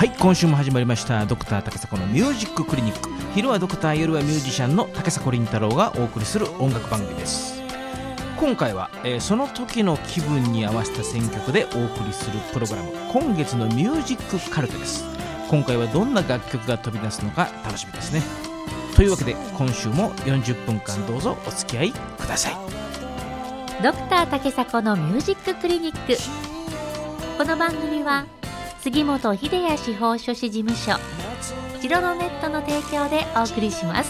はい、今週も始まりましたドクター竹迫のミュージッククリニック。昼はドクター、夜はミュージシャンの竹迫倫太郎がお送りする音楽番組です。今回は、その時の気分に合わせた選曲でお送りするプログラム、今月のミュージックカルテです。今回はどんな楽曲が飛び出すのか楽しみですね。というわけで今週も40分間どうぞお付き合いください。 ドクター竹迫のミュージッククリニック。この番組は杉本秀哉司法書士事務所ジロノネットの提供でお送りします。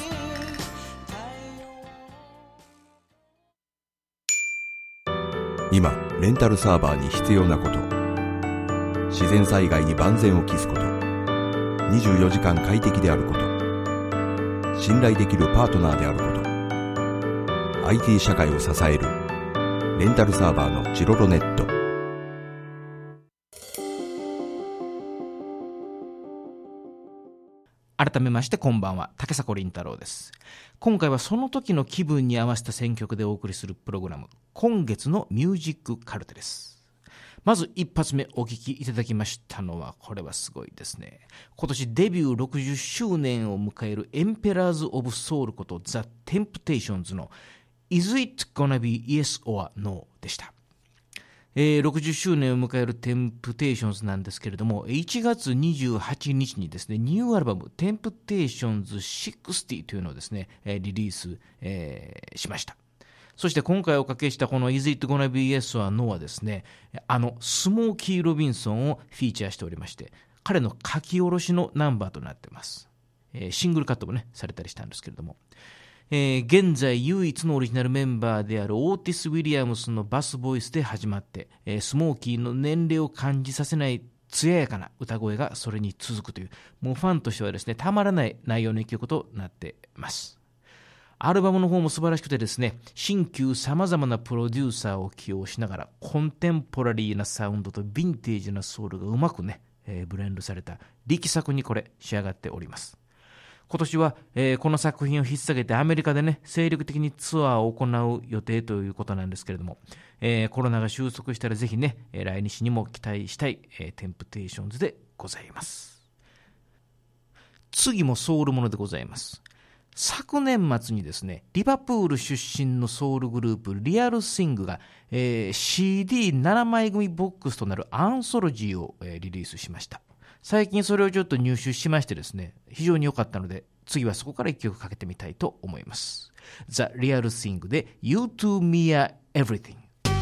今レンタルサーバーに必要なこと、自然災害に万全を期すこと、24時間快適であること、信頼できるパートナーであること、 IT 社会を支えるレンタルサーバーのジロロネット。 改めましてこんばんは、竹迫倫太郎です。今回はその時の気分に合わせた選曲でお送りするプログラム、今月のミュージックカルテです。まず一発目お聴きいただきましたのは、これはすごいですね。今年デビュー60周年を迎えるエンペラーズ・オブ・ソウルことザ・テンプテーションズの Is It Gonna Be Yes or No でした。60周年を迎えるテンプテーションズなんですけれども、1月28日にですね、ニューアルバムテンプテーションズ60というのをですね、リリース、しました。そして今回おかけしたこの Is It Gonna Be Yes or No はですね、スモーキー・ロビンソンをフィーチャーしておりまして、彼の書き下ろしのナンバーとなっています。シングルカットもねされたりしたんですけれども、現在唯一のオリジナルメンバーであるオーティス・ウィリアムスのバスボイスで始まって、スモーキーの年齢を感じさせない艶やかな歌声がそれに続くという、もうファンとしてはですねたまらない内容の一曲となっています。アルバムの方も素晴らしくてですね、新旧さまざまなプロデューサーを起用しながらコンテンポラリーなサウンドとヴィンテージなソウルがうまくね、ブレンドされた力作にこれ仕上がっております。今年は、この作品を引っ提げてアメリカでね精力的にツアーを行う予定ということなんですけれども、コロナが収束したらぜひね、来日にも期待したい、テンプテーションズでございます。次もソウルものでございます。昨年末にですね、リバプール出身のソウルグループリアルシングが、CD7 枚組ボックスとなるアンソロジーを、リリースしました。最近それをちょっと入手しましてですね、非常に良かったので、次はそこから一曲かけてみたいと思います。ザ・リアルシングで You to Me Are Everything。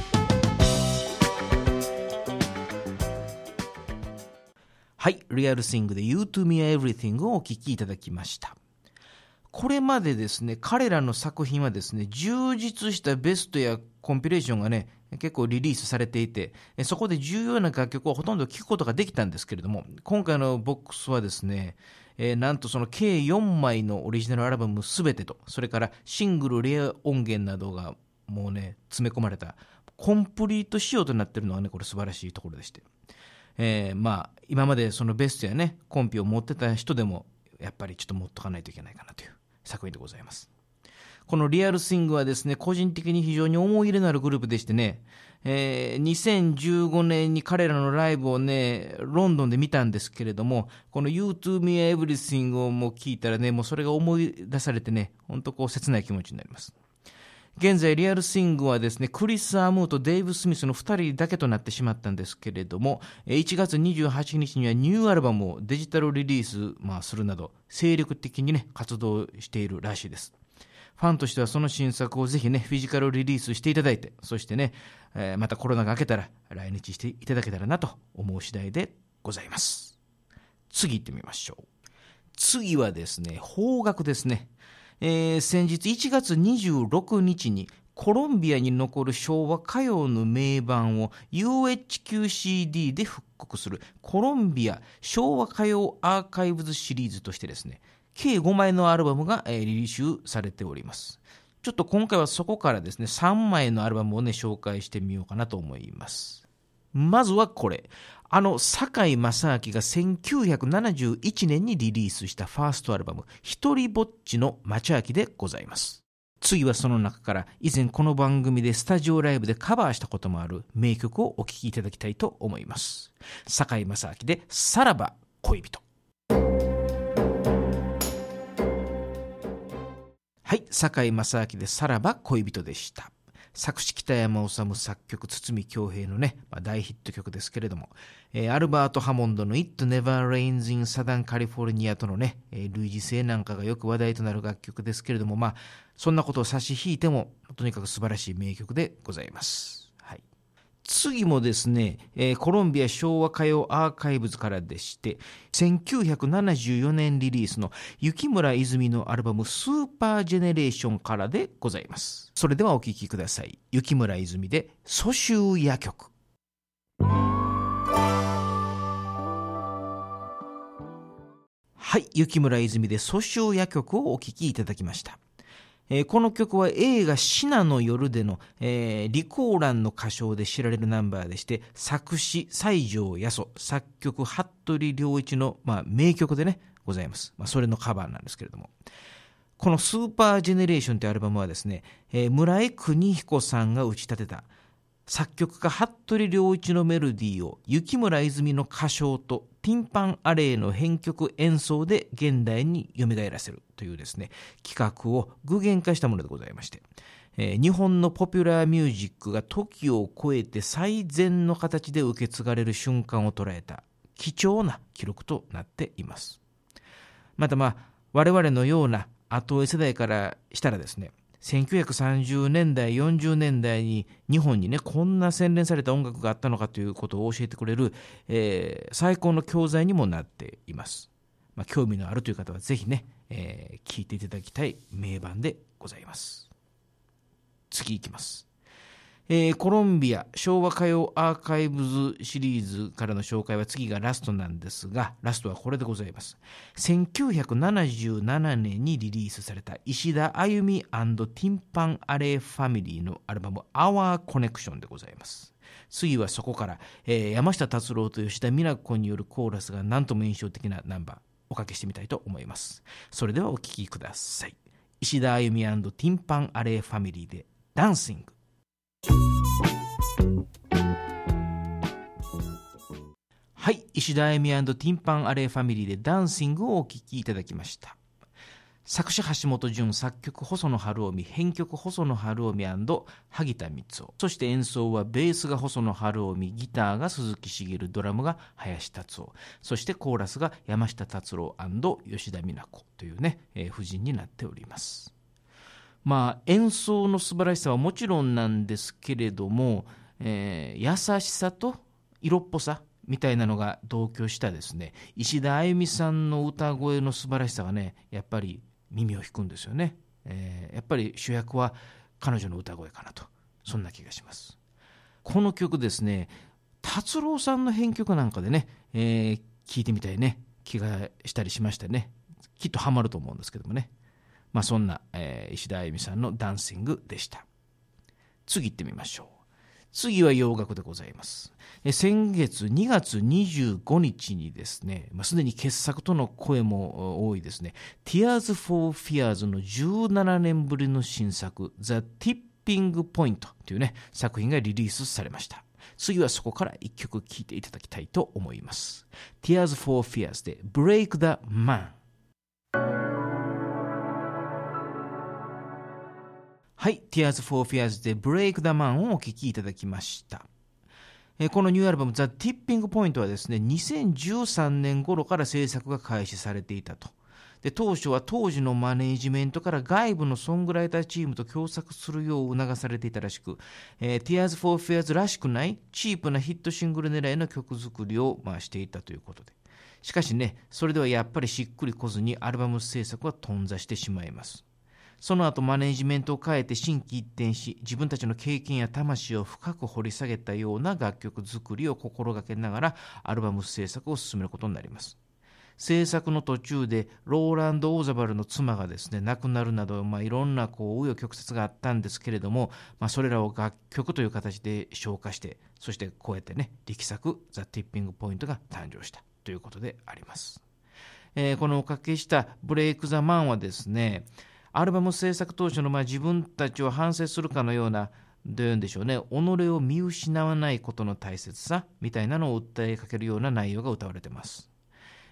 はい、リアルシングで You to Me Are Everything をお聴きいただきました。これまでですね、彼らの作品はですね、充実したベストやコンピレーションがね結構リリースされていて、そこで重要な楽曲をほとんど聴くことができたんですけれども、今回のボックスはですね、なんとその計4枚のオリジナルアルバムすべてと、それからシングルレア音源などがもうね詰め込まれたコンプリート仕様となっているのはね、これ素晴らしいところでして、今までそのベストやねコンピを持ってた人でもやっぱりちょっと持っとかないといけないかなという作品でございます。このリアルシングはですね、個人的に非常に思い入れのあるグループでしてね、2015年に彼らのライブをねロンドンで見たんですけれども、この You to Me Everything をもう聞いたらね、もうそれが思い出されてね、本当こう切ない気持ちになります。現在リアルシングはですね、クリス・アムーとデイブ・スミスの2人だけとなってしまったんですけれども、1月28日にはニューアルバムをデジタルリリース、するなど精力的にね活動しているらしいです。ファンとしてはその新作をぜひねフィジカルリリースしていただいて、そしてね、またコロナが明けたら来日していただけたらなと思う次第でございます。次行ってみましょう。次はですね、邦楽ですね。先日1月26日にコロンビアに残る昭和歌謡の名盤を UHQCD で復刻するコロンビア昭和歌謡アーカイブズシリーズとしてですね、計5枚のアルバムがリリースされております。ちょっと今回はそこからですね3枚のアルバムをね紹介してみようかなと思います。まずはこれ、堺正明が1971年にリリースしたファーストアルバム一人ぼっちの町明でございます。次はその中から以前この番組でスタジオライブでカバーしたこともある名曲をお聴きいただきたいと思います。堺正明でさらば恋人。はい、堺正明でさらば恋人でした。作詞北山治、作曲堤恭平のね、大ヒット曲ですけれども、アルバート・ハモンドの It Never Rains in Southern California とのね、類似性なんかがよく話題となる楽曲ですけれども、そんなことを差し引いてもとにかく素晴らしい名曲でございます。はい、次もですね、コロンビア昭和歌謡アーカイブズからでして、1974年リリースの雪村泉のアルバムスーパージェネレーションからでございます。それではお聴きください。雪村泉で蘇州夜曲。はい、雪村泉で蘇州夜曲をお聴きいただきました。この曲は映画シナの夜での、リコーランの歌唱で知られるナンバーでして、作詞西條八十、作曲服部良一の、名曲でねございます。それのカバーなんですけれども、このスーパージェネレーションというアルバムはですね、村井邦彦さんが打ち立てた作曲家服部良一のメロディーを雪村泉の歌唱とティンパンアレイの編曲演奏で現代に蘇らせるというですね、企画を具現化したものでございまして、日本のポピュラーミュージックが時を超えて最善の形で受け継がれる瞬間を捉えた貴重な記録となっています。また我々のような後追い世代からしたらですね、1930年代40年代に日本にね、こんな洗練された音楽があったのかということを教えてくれる、最高の教材にもなっています。興味のあるという方はぜひね、聴いていただきたい名盤でございます。次いきます。コロンビア昭和歌謡アーカイブズシリーズからの紹介は次がラストなんですが、ラストはこれでございます。1977年にリリースされた石田あゆみ&ティンパンアレイファミリーのアルバム Our Connection でございます。次はそこから、山下達郎と吉田美奈子によるコーラスが何とも印象的なナンバーおかけしてみたいと思います。それではお聴きください。石田あゆみ&ティンパンアレイファミリーでダンシング。はい、石田あゆみ&ティンパンアレイファミリーでダンシングをお聴きいただきました。作詞橋本淳、作曲細野晴臣、編曲細野晴臣&萩田光夫、そして演奏はベースが細野晴臣、ギターが鈴木茂、ドラムが林達夫、そしてコーラスが山下達郎&吉田美奈子というね、布陣になっております。演奏の素晴らしさはもちろんなんですけれども、優しさと色っぽさみたいなのが同居したですね、石田あゆみさんの歌声の素晴らしさがね、やっぱり耳を引くんですよね。やっぱり主役は彼女の歌声かなと、そんな気がします。この曲ですね、達郎さんの編曲なんかでね、聴いてみたいね気がしたりしましたね。きっとハマると思うんですけどもね。そんな、石田あゆみさんのダンシングでした。次行ってみましょう。次は洋楽でございます。先月2月25日にですね、すでに傑作との声も多いですね、Tears for Fears の17年ぶりの新作 The Tipping Point というね作品がリリースされました。次はそこから一曲聴いていただきたいと思います。 Tears for Fears で Break the Man。はい、Tears for Fears で Break the Man をお聴きいただきました。このニューアルバム The Tipping Point はですね、2013年頃から制作が開始されていたと。で、当初は当時のマネージメントから外部のソングライターチームと共作するよう促されていたらしく、Tears for Fears らしくないチープなヒットシングル狙いの曲作りをしていたということで。しかしね、それではやっぱりしっくりこずにアルバム制作は頓挫してしまいます。その後マネージメントを変えて心機一転し、自分たちの経験や魂を深く掘り下げたような楽曲作りを心がけながらアルバム制作を進めることになります。制作の途中でローランド・オーザバルの妻がですね亡くなるなど、いろんな紆余曲折があったんですけれども、それらを楽曲という形で消化して、そしてこうやってね力作 The Tipping Point が誕生したということであります。このおかけしたブレイク・ザ・マンはですね、アルバム制作当初の自分たちを反省するかのような、どういうんでしょうね、己を見失わないことの大切さみたいなのを訴えかけるような内容が歌われています。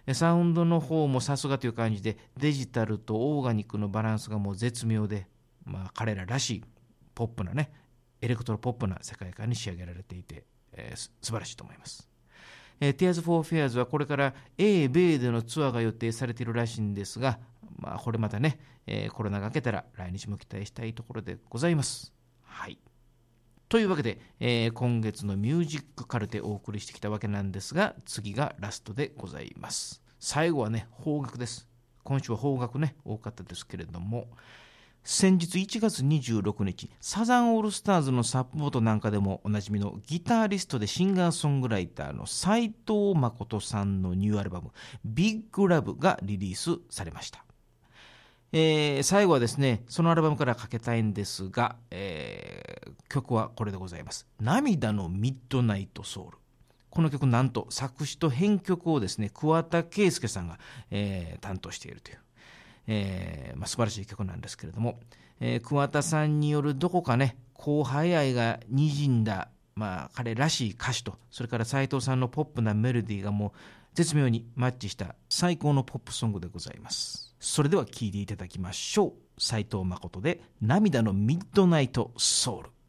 サウンドの方もさすがという感じで、デジタルとオーガニックのバランスがもう絶妙で、彼ららしいポップなね、エレクトロポップな世界観に仕上げられていて、素晴らしいと思います。Tears for Fears はこれから英米でのツアーが予定されているらしいんですが、これまたね、コロナが明けたら来日も期待したいところでございます。はい。というわけで、今月のミュージックカルテをお送りしてきたわけなんですが、次がラストでございます。最後はね、邦楽です。今週は邦楽ね、多かったですけれども、先日1月26日、サザンオールスターズのサポートなんかでもおなじみのギタリストでシンガーソングライターの斉藤誠さんのニューアルバム、ビッグラブがリリースされました。最後はですね、そのアルバムからかけたいんですが、曲はこれでございます。涙のミッドナイトソウル。この曲なんと作詞と編曲をですね、桑田佳祐さんが、担当しているという、素晴らしい曲なんですけれども、桑田さんによるどこかね、後輩愛がにじんだ、彼らしい歌詞と、それから斉藤さんのポップなメロディーがもう絶妙にマッチした最高のポップソングでございます。それでは聴いていただきましょう。斉藤誠で涙のミッドナイトソウル。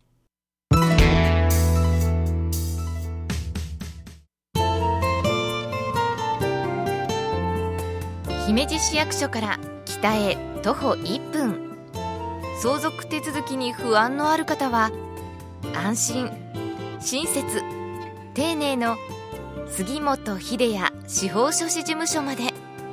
姫路市役所から北へ徒歩1分、相続手続きに不安のある方は安心、親切、丁寧の杉本秀也司法書士事務所まで。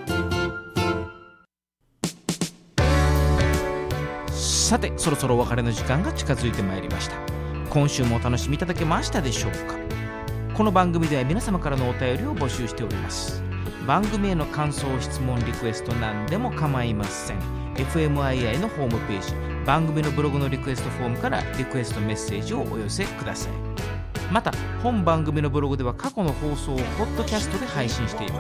さて、そろそろお別れの時間が近づいてまいりました。今週もお楽しみいただけましたでしょうか。この番組では皆様からのお便りを募集しております。番組への感想、質問、リクエスト何でも構いません。 FMII のホームページ、番組のブログのリクエストフォームからリクエストメッセージをお寄せください。また本番組のブログでは過去の放送をポッドキャストで配信しています。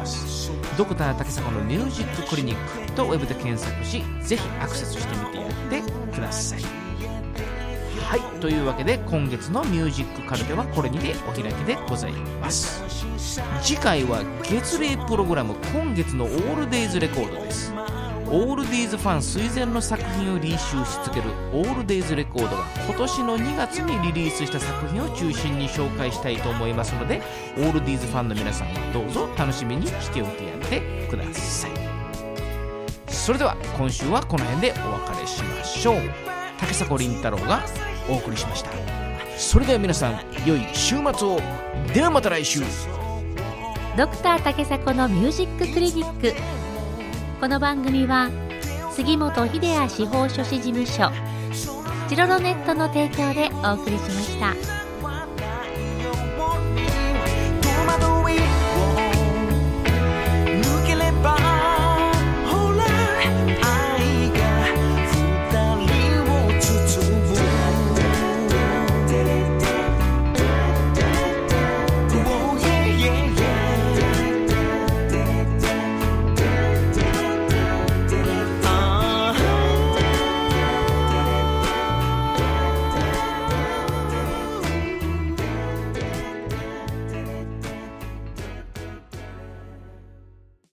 ドクター竹迫のミュージッククリニックとウェブで検索し、ぜひアクセスしてみてやってください。はい、というわけで今月のミュージックカルテはこれにてお開きでございます。次回は月例プログラム、今月のオールデイズレコードです。オールディーズファン垂涎の作品をリーシューし続けるオールデイズレコードは今年の2月にリリースした作品を中心に紹介したいと思いますので、オールディーズファンの皆さんはどうぞ楽しみにしておいてやってください。それでは今週はこの辺でお別れしましょう。竹迫倫太郎がお送りしました。それでは皆さん、良い週末を。ではまた来週。 ドクター竹迫のミュージッククリニック。この番組は杉本秀哉司法書士事務所、チロロネットの提供でお送りしました。